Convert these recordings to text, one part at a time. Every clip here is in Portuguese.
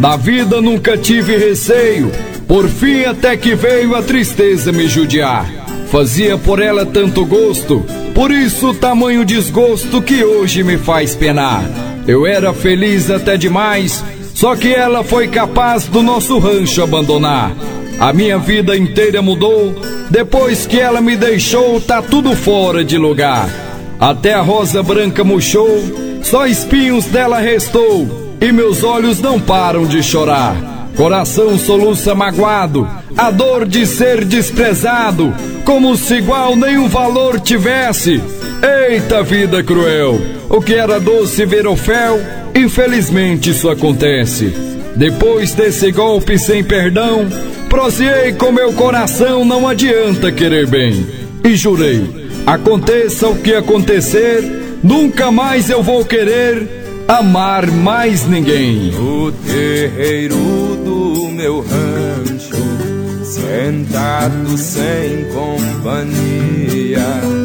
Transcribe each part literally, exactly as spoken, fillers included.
Da vida nunca tive receio, por fim até que veio a tristeza me judiar. Fazia por ela tanto gosto, por isso tamanho desgosto que hoje me faz penar. Eu era feliz até demais, só que ela foi capaz do nosso rancho abandonar. A minha vida inteira mudou, depois que ela me deixou, tá tudo fora de lugar. Até a rosa branca murchou, só espinhos dela restou, e meus olhos não param de chorar. Coração soluça magoado, a dor de ser desprezado, como se igual nenhum valor tivesse. Eita vida cruel, o que era doce virou fel, infelizmente isso acontece. Depois desse golpe sem perdão, proseei com meu coração, não adianta querer bem. E jurei, aconteça o que acontecer, nunca mais eu vou querer amar mais ninguém. No terreiro do meu rancho, sentado sem companhia,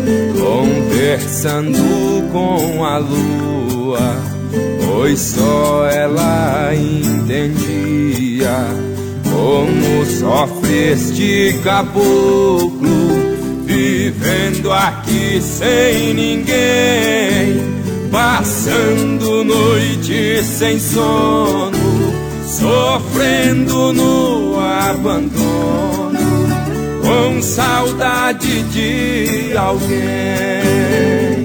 conversando com a lua, pois só ela entendia como sofre este caboclo, vivendo aqui sem ninguém, passando noite sem sono, sofrendo no abandono, com saudade de alguém.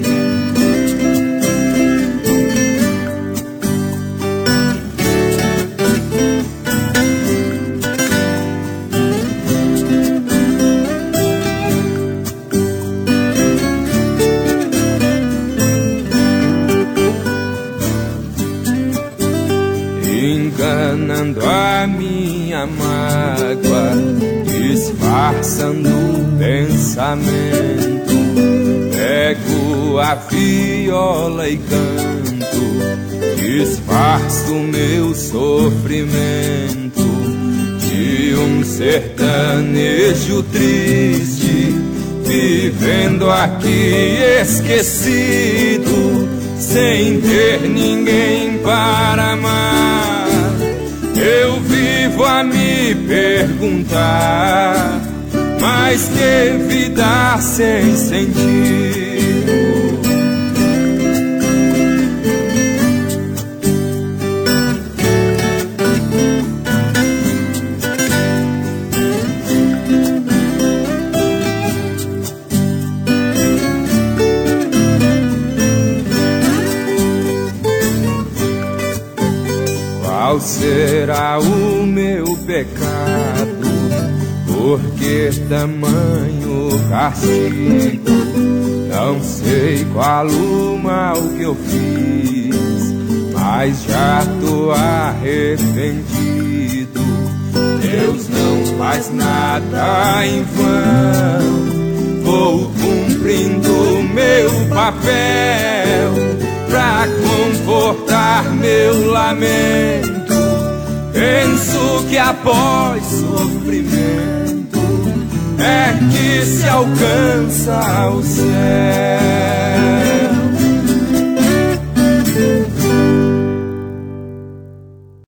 Enganando a minha mágoa, disfarçando o pensamento, pego a viola e canto, disfarço meu sofrimento de um sertanejo triste, vivendo aqui esquecido, sem ter ninguém para amar. Eu vivo a me perguntar, mas que vida sem sentido. Qual será o meu pecado? Por que tamanho castigo? Não sei qual o mal que eu fiz, mas já tô arrependido. Deus não faz nada em vão, vou cumprindo meu papel pra confortar meu lamento. Penso que após sofrimento é que se alcança o céu.